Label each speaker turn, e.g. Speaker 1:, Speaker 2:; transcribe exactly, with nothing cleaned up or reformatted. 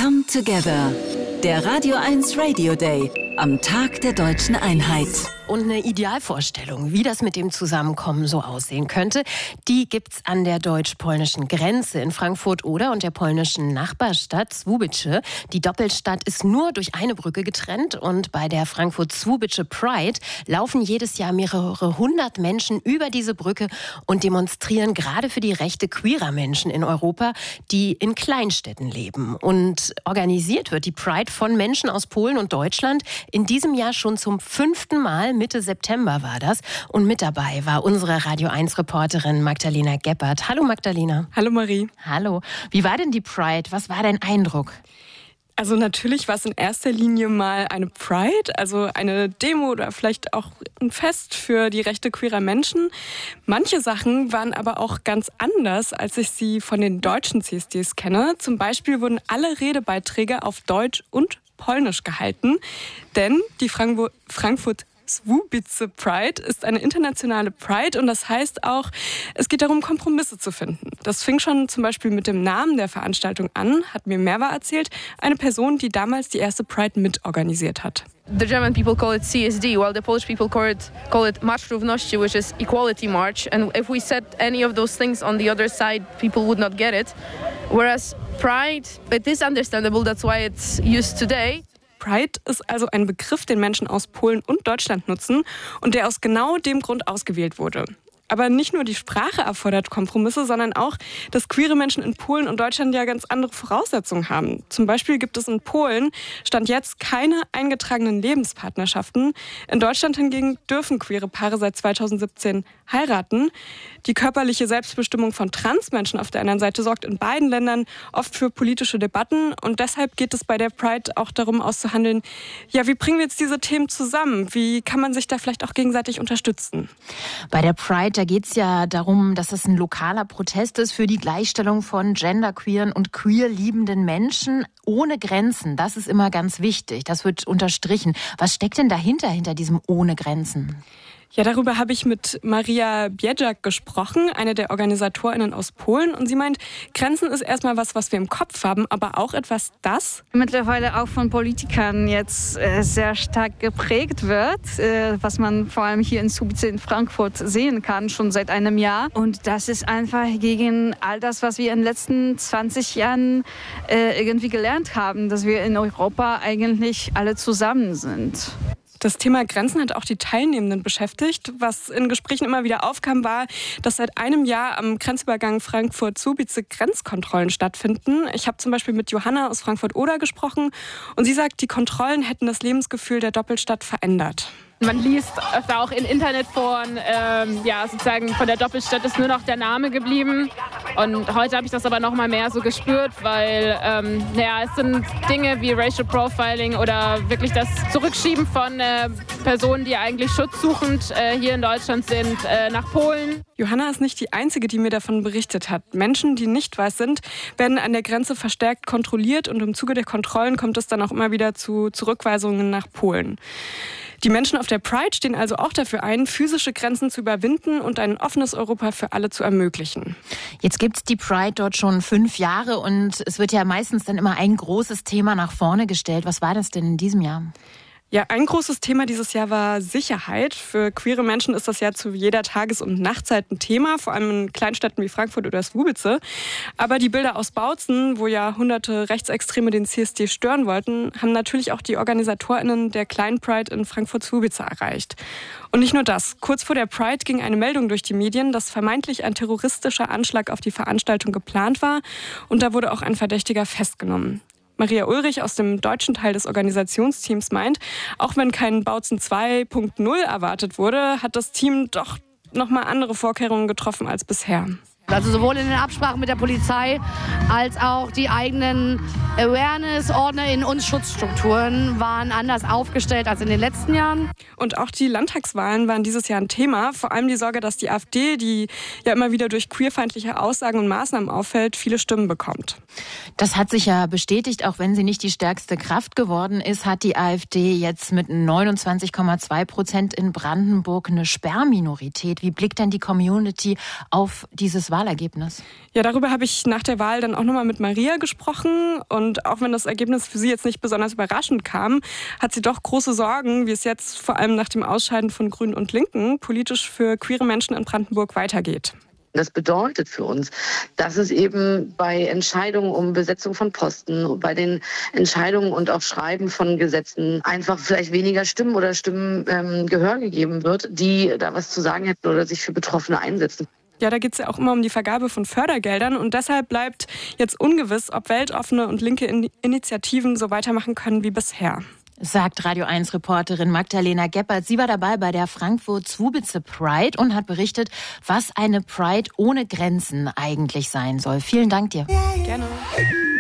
Speaker 1: Come Together, der Radio eins Radio Day am Tag der Deutschen Einheit.
Speaker 2: Und eine Idealvorstellung, wie das mit dem Zusammenkommen so aussehen könnte, die gibt's an der deutsch-polnischen Grenze in Frankfurt-Oder und der polnischen Nachbarstadt Słubice. Die Doppelstadt ist nur durch eine Brücke getrennt und bei der Frankfurt-Słubice Pride laufen jedes Jahr mehrere hundert Menschen über diese Brücke und demonstrieren gerade für die Rechte queerer Menschen in Europa, die in Kleinstädten leben. Und organisiert wird die Pride von Menschen aus Polen und Deutschland in diesem Jahr schon zum fünften Mal. Mitte September war das. Und mit dabei war unsere Radio eins Reporterin Magdalena Geppert. Hallo Magdalena.
Speaker 3: Hallo Marie.
Speaker 2: Hallo. Wie war denn die Pride? Was war dein Eindruck?
Speaker 3: Also natürlich war es in erster Linie mal eine Pride, also eine Demo oder vielleicht auch ein Fest für die Rechte queerer Menschen. Manche Sachen waren aber auch ganz anders, als ich sie von den deutschen C S Ds kenne. Zum Beispiel wurden alle Redebeiträge auf Deutsch und Polnisch gehalten, denn die Frankfurt Frankfurt Słubice Pride ist eine internationale Pride und das heißt auch, es geht darum, Kompromisse zu finden. Das fing schon zum Beispiel mit dem Namen der Veranstaltung an, hat mir Merva erzählt, eine Person, die damals die erste Pride mitorganisiert hat.
Speaker 4: The German people call it C S D, while the Polish people call it, call it March Równości, which is Equality March. And if we said any of those things on the other side, people would not get it. Whereas Pride, it is understandable, that's why it's used today.
Speaker 3: Pride ist also ein Begriff, den Menschen aus Polen und Deutschland nutzen und der aus genau dem Grund ausgewählt wurde. Aber nicht nur die Sprache erfordert Kompromisse, sondern auch, dass queere Menschen in Polen und Deutschland ja ganz andere Voraussetzungen haben. Zum Beispiel gibt es in Polen Stand jetzt keine eingetragenen Lebenspartnerschaften. In Deutschland hingegen dürfen queere Paare seit zweitausendsiebzehn heiraten. Die körperliche Selbstbestimmung von Transmenschen auf der anderen Seite sorgt in beiden Ländern oft für politische Debatten. Und deshalb geht es bei der Pride auch darum auszuhandeln, ja, wie bringen wir jetzt diese Themen zusammen? Wie kann man sich da vielleicht auch gegenseitig unterstützen?
Speaker 2: Bei der Pride, da geht es ja darum, dass es ein lokaler Protest ist für die Gleichstellung von genderqueeren und queer liebenden Menschen ohne Grenzen. Das ist immer ganz wichtig. Das wird unterstrichen. Was steckt denn dahinter, hinter diesem ohne Grenzen?
Speaker 3: Ja, darüber habe ich mit Maria Biedrzak gesprochen, eine der OrganisatorInnen aus Polen. Und sie meint, Grenzen ist erstmal was, was wir im Kopf haben, aber auch etwas, das
Speaker 5: mittlerweile auch von Politikern jetzt äh, sehr stark geprägt wird, äh, was man vor allem hier in Słubice in Frankfurt sehen kann, schon seit einem Jahr. Und das ist einfach gegen all das, was wir in den letzten zwanzig Jahren äh, irgendwie gelernt haben, dass wir in Europa eigentlich alle zusammen sind.
Speaker 3: Das Thema Grenzen hat auch die Teilnehmenden beschäftigt. Was in Gesprächen immer wieder aufkam, war, dass seit einem Jahr am Grenzübergang Frankfurt-Słubice Grenzkontrollen stattfinden. Ich habe zum Beispiel mit Johanna aus Frankfurt-Oder gesprochen und sie sagt, die Kontrollen hätten das Lebensgefühl der Doppelstadt verändert.
Speaker 6: Man liest öfter auch in Internetforen, ähm, ja, sozusagen von der Doppelstadt ist nur noch der Name geblieben. Und heute habe ich das aber noch mal mehr so gespürt, weil ähm, naja, es sind Dinge wie Racial Profiling oder wirklich das Zurückschieben von äh, Personen, die eigentlich schutzsuchend äh, hier in Deutschland sind, äh, nach Polen.
Speaker 3: Johanna ist nicht die Einzige, die mir davon berichtet hat. Menschen, die nicht weiß sind, werden an der Grenze verstärkt kontrolliert und im Zuge der Kontrollen kommt es dann auch immer wieder zu Zurückweisungen nach Polen. Die Menschen auf der Pride stehen also auch dafür ein, physische Grenzen zu überwinden und ein offenes Europa für alle zu ermöglichen.
Speaker 2: Jetzt gibt es die Pride dort schon fünf Jahre und es wird ja meistens dann immer ein großes Thema nach vorne gestellt. Was war das denn in diesem Jahr?
Speaker 3: Ja, ein großes Thema dieses Jahr war Sicherheit. Für queere Menschen ist das ja zu jeder Tages- und Nachtzeit ein Thema, vor allem in Kleinstädten wie Frankfurt oder Słubice. Aber die Bilder aus Bautzen, wo ja hunderte Rechtsextreme den C S D stören wollten, haben natürlich auch die OrganisatorInnen der kleinen Pride in Frankfurt-Słubice erreicht. Und nicht nur das. Kurz vor der Pride ging eine Meldung durch die Medien, dass vermeintlich ein terroristischer Anschlag auf die Veranstaltung geplant war. Und da wurde auch ein Verdächtiger festgenommen. Maria Ulrich aus dem deutschen Teil des Organisationsteams meint, auch wenn kein Bautzen zwei Punkt null erwartet wurde, hat das Team doch nochmal andere Vorkehrungen getroffen als bisher.
Speaker 7: Also sowohl in den Absprachen mit der Polizei als auch die eigenen Awareness-Ordner in uns Schutzstrukturen waren anders aufgestellt als in den letzten Jahren.
Speaker 3: Und auch die Landtagswahlen waren dieses Jahr ein Thema. Vor allem die Sorge, dass die AfD, die ja immer wieder durch queerfeindliche Aussagen und Maßnahmen auffällt, viele Stimmen bekommt.
Speaker 2: Das hat sich ja bestätigt, auch wenn sie nicht die stärkste Kraft geworden ist, hat die AfD jetzt mit neunundzwanzig Komma zwei Prozent in Brandenburg eine Sperrminorität. Wie blickt denn die Community auf dieses Wahlergebnis?
Speaker 3: Ja, darüber habe ich nach der Wahl dann auch nochmal mit Maria gesprochen. Und auch wenn das Ergebnis für sie jetzt nicht besonders überraschend kam, hat sie doch große Sorgen, wie es jetzt vor allem nach dem Ausscheiden von Grünen und Linken politisch für queere Menschen in Brandenburg weitergeht.
Speaker 8: Das bedeutet für uns, dass es eben bei Entscheidungen um Besetzung von Posten, bei den Entscheidungen und auch Schreiben von Gesetzen einfach vielleicht weniger Stimmen oder Stimmen ähm, Gehör gegeben wird, die da was zu sagen hätten oder sich für Betroffene einsetzen.
Speaker 3: Ja, da geht es ja auch immer um die Vergabe von Fördergeldern und deshalb bleibt jetzt ungewiss, ob weltoffene und linke In- Initiativen so weitermachen können wie bisher.
Speaker 2: Sagt Radio eins Reporterin Magdalena Geppert. Sie war dabei bei der Frankfurt-Zwubice Pride und hat berichtet, was eine Pride ohne Grenzen eigentlich sein soll. Vielen Dank dir.
Speaker 3: Gerne.